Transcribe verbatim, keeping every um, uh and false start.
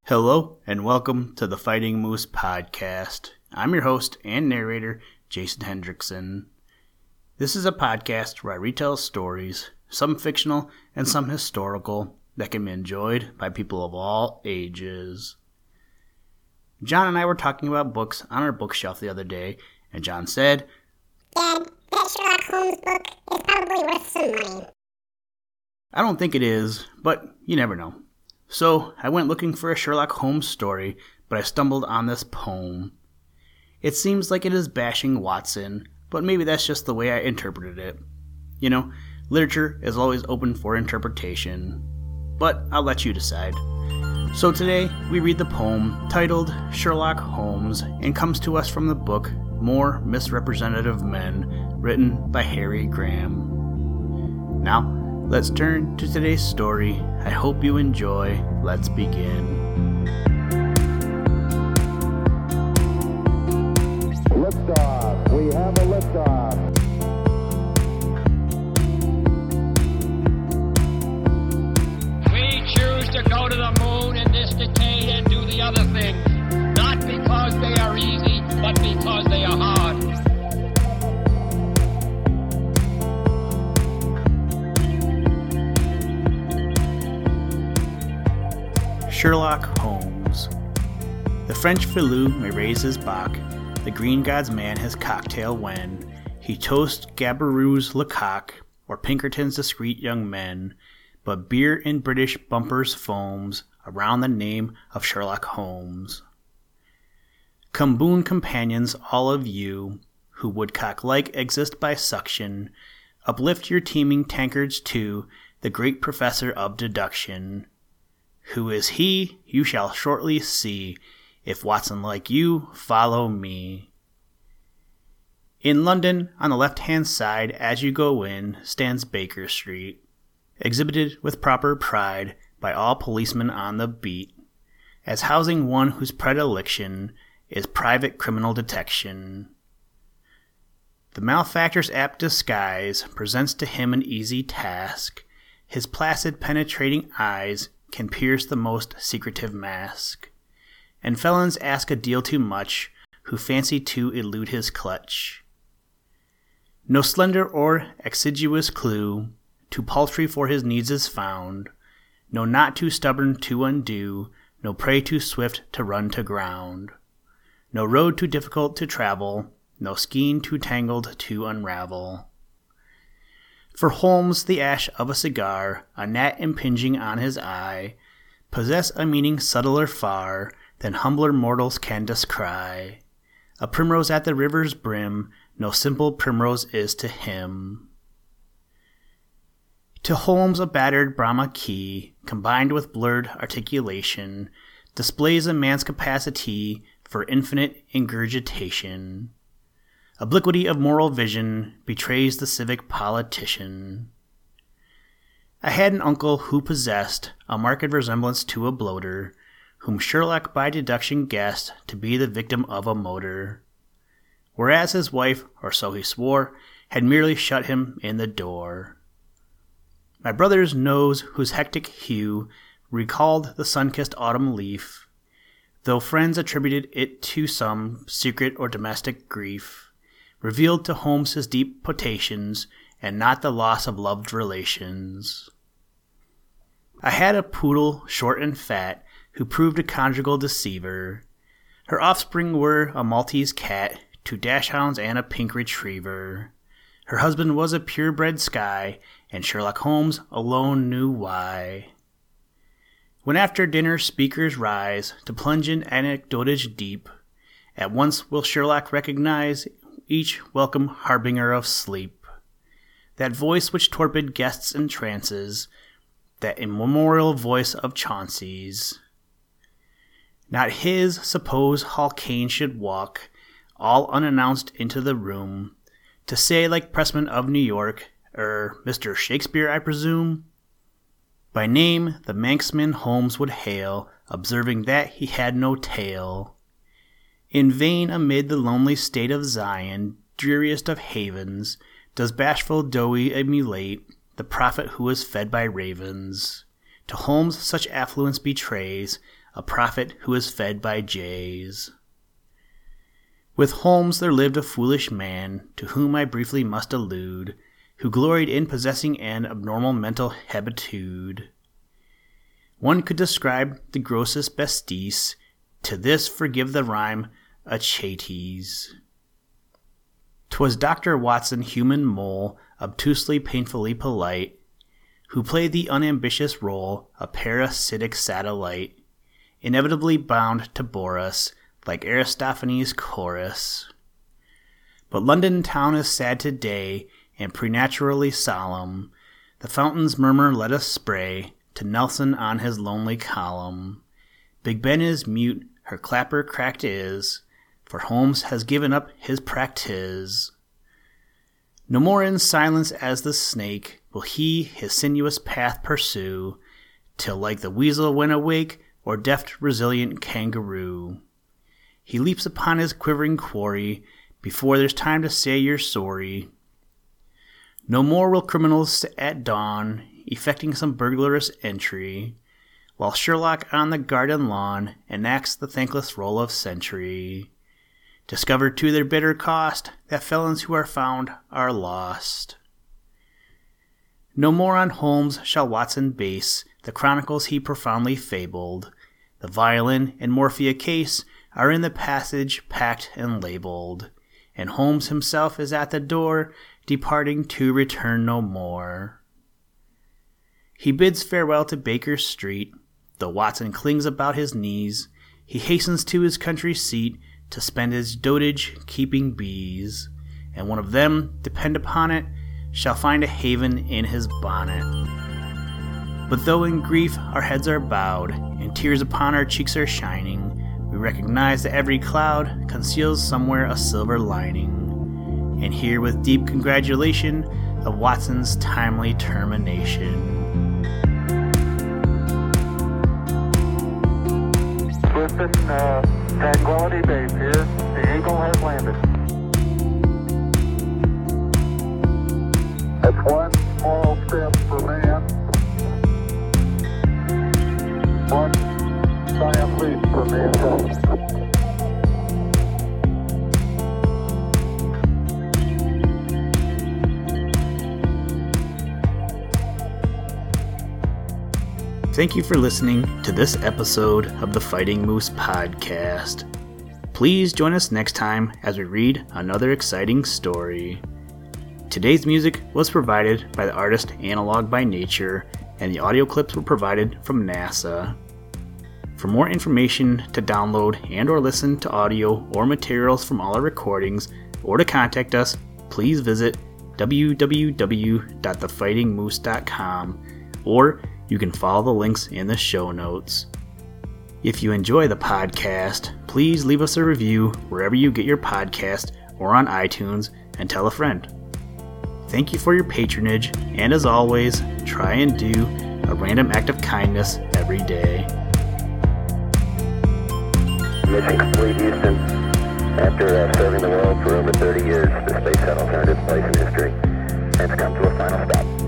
Hello, and welcome to the Fighting Moose Podcast. I'm your host and narrator, Jason Hendrickson. This is a podcast where I retell stories, some fictional and some historical, that can be enjoyed by people of all ages. John and I were talking about books on our bookshelf the other day, and John said, Dad, that Sherlock Holmes book is probably worth some money. I don't think it is, but you never know. So I went looking for a Sherlock Holmes story, but I stumbled on this poem. It seems like it is bashing Watson, but maybe that's just the way I interpreted it. You know, literature is always open for interpretation, but I'll let you decide. So today we read the poem titled Sherlock Holmes and comes to us from the book More Misrepresentative Men, written by Harry Graham. Now, let's turn to today's story. I hope you enjoy. Let's begin. Liftoff. We have a liftoff. We choose to go to the moon in this decade and do the other things, not because they are easy, but because they are hard. Sherlock Holmes. The French filou may raise his bock, the green god's man his cocktail when he toasts Gabourey's Lecoq, or Pinkerton's discreet young men, but beer in British bumpers foams around the name of Sherlock Holmes. Come boon companions all of you, who woodcock-like exist by suction, uplift your teeming tankards to the great professor of deduction. Who is he? You shall shortly see, if Watson like you, follow me. In London, on the left-hand side as you go in, stands Baker Street, exhibited with proper pride by all policemen on the beat, as housing one whose predilection is private criminal detection. The malefactor's apt disguise presents to him an easy task. His placid penetrating eyes can pierce the most secretive mask, and felons ask a deal too much who fancy to elude his clutch. No slender or exiguous clue too paltry for his needs is found, no knot too stubborn to undo, no prey too swift to run to ground, no road too difficult to travel, no skein too tangled to unravel. For Holmes, the ash of a cigar, a gnat impinging on his eye, possess a meaning subtler far than humbler mortals can descry. A primrose at the river's brim, no simple primrose is to him. To Holmes a battered Brahma key, combined with blurred articulation, displays a man's capacity for infinite ingurgitation. Obliquity of moral vision betrays the civic politician. I had an uncle who possessed a marked resemblance to a bloater, whom Sherlock by deduction guessed to be the victim of a motor, whereas his wife, or so he swore, had merely shut him in the door. My brother's nose, whose hectic hue recalled the sun-kissed autumn leaf, though friends attributed it to some secret or domestic grief, revealed to Holmes his deep potations, and not the loss of loved relations. I had a poodle, short and fat, who proved a conjugal deceiver. Her offspring were a Maltese cat, two dachshunds, and a pink retriever. Her husband was a purebred Skye, and Sherlock Holmes alone knew why. When after dinner speakers rise to plunge in anecdotage deep, at once will Sherlock recognize each welcome harbinger of sleep, that voice which torpid guests entrances, that immemorial voice of Chauncey's. Not his, suppose Hall Caine should walk, all unannounced into the room, to say like pressman of New York, er, Mister Shakespeare, I presume? By name the Manxman Holmes would hail, observing that he had no tail. In vain amid the lonely state of Zion, dreariest of havens, does bashful Dowie emulate the prophet who was fed by ravens. To Holmes such affluence betrays a prophet who is fed by jays. With Holmes there lived a foolish man, to whom I briefly must allude, who gloried in possessing an abnormal mental habitude. One could describe the grossest bestice, to this forgive the rhyme, a chates. 'Twas Doctor Watson, human mole, obtusely painfully polite, who played the unambitious role, a parasitic satellite, inevitably bound to bore us, like Aristophanes' chorus. But London town is sad today, and preternaturally solemn. The fountain's murmur let us spray to Nelson on his lonely column. Big Ben is mute, her clapper cracked is, for Holmes has given up his practice. No more in silence as the snake will he his sinuous path pursue, till like the weasel when awake, or deft resilient kangaroo, he leaps upon his quivering quarry before there's time to say you're sorry. No more will criminals at dawn, effecting some burglarious entry, while Sherlock on the garden lawn enacts the thankless role of sentry, discover to their bitter cost that felons who are found are lost. No more on Holmes shall Watson base the chronicles he profoundly fabled. The violin and morphia case are in the passage packed and labeled, and Holmes himself is at the door, departing to return no more. He bids farewell to Baker Street, though Watson clings about his knees. He hastens to his country seat to spend his dotage keeping bees, and one of them, depend upon it, shall find a haven in his bonnet. But though in grief our heads are bowed, and tears upon our cheeks are shining, we recognize that every cloud conceals somewhere a silver lining, and hear with deep congratulation of Watson's timely termination. Listen, uh, Tranquility Base here. The Eagle has landed. That's one small step for man, one giant leap for mankind. Thank you for listening to this episode of the Fighting Moose Podcast. Please join us next time as we read another exciting story. Today's music was provided by the artist Analog by Nature, and the audio clips were provided from NASA. For more information to download and or listen to audio or materials from all our recordings, or to contact us, please visit w w w dot the fighting moose dot com, or you can follow the links in the show notes. If you enjoy the podcast, please leave us a review wherever you get your podcast or on iTunes, and tell a friend. Thank you for your patronage, and as always, try and do a random act of kindness every day. Mission complete, Houston. After uh, serving the world for over thirty years, the space shuttle turned its place in history and has come to a final stop.